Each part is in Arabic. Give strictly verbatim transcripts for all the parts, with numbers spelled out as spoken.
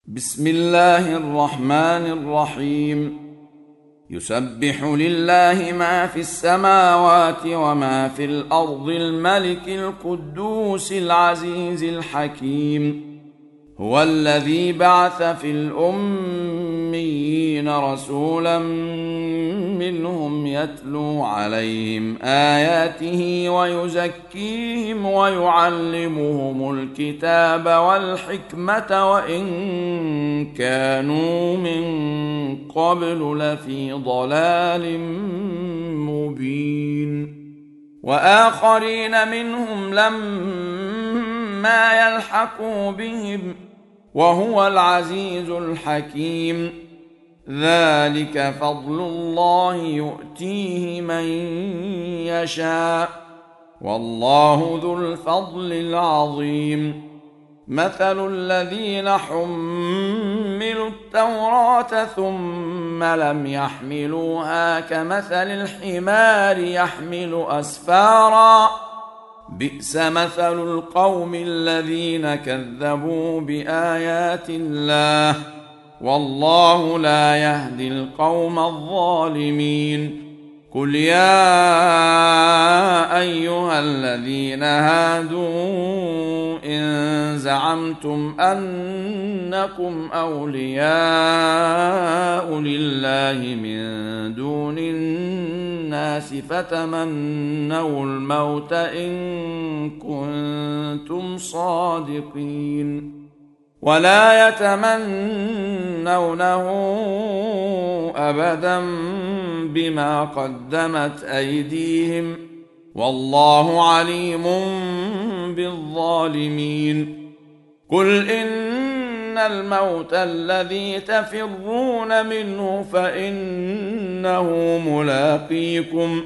بسم الله الرحمن الرحيم. يسبح لله ما في السماوات وما في الأرض الملك القدوس العزيز الحكيم. هو الذي بعث في الأميين رسولا منهم يتلو عليهم آياته ويزكيهم ويعلمهم الكتاب والحكمة وإن كانوا من قبل لفي ضلال مبين. وآخرين منهم لما يلحقوا بهم وهو العزيز الحكيم. ذلك فضل الله يؤتيه من يشاء والله ذو الفضل العظيم. مثل الذين حملوا التوراة ثم لم يحملوها كمثل الحمار يحمل أسفارا بئس مثل القوم الذين كذبوا بآيات الله والله لا يهدي القوم الظالمين. قل يا أيها الذين هادوا إن زعمتم أنكم أولياء لله من دون الناس فتمنوا الموت إن كنتم صادقين ولا يتمنونه أبدا بما قدمت أيديهم والله عليم بالظالمين. قل إن الموت الذي تفرون منه فإنه ملاقيكم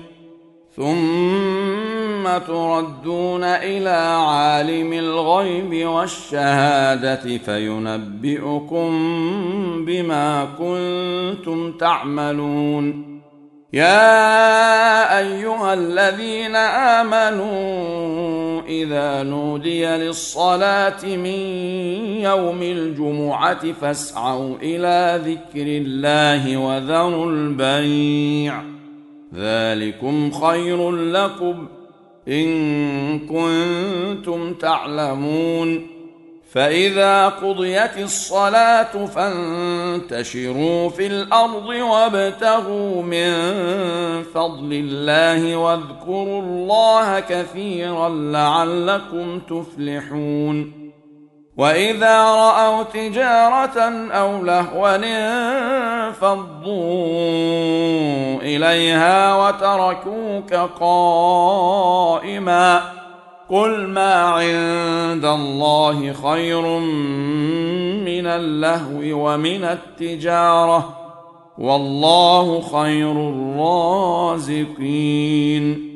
ثم تردون إلى عالم الغيب والشهادة فينبئكم بما كنتم تعملون. يا أيها الذين آمنوا إذا نودي للصلاة من يوم الجمعة فاسعوا إلى ذكر الله وذروا البيع ذلكم خير لكم إن كنتم تعلمون. فإذا قضيت الصلاة فانتشروا في الأرض وابتغوا من فضل الله واذكروا الله كثيرا لعلكم تفلحون. وإذا رأوا تجارة أو لهوا انفضوا إليها وتركوك قائما قل ما عند الله خير من اللهو ومن التجارة والله خير الرازقين.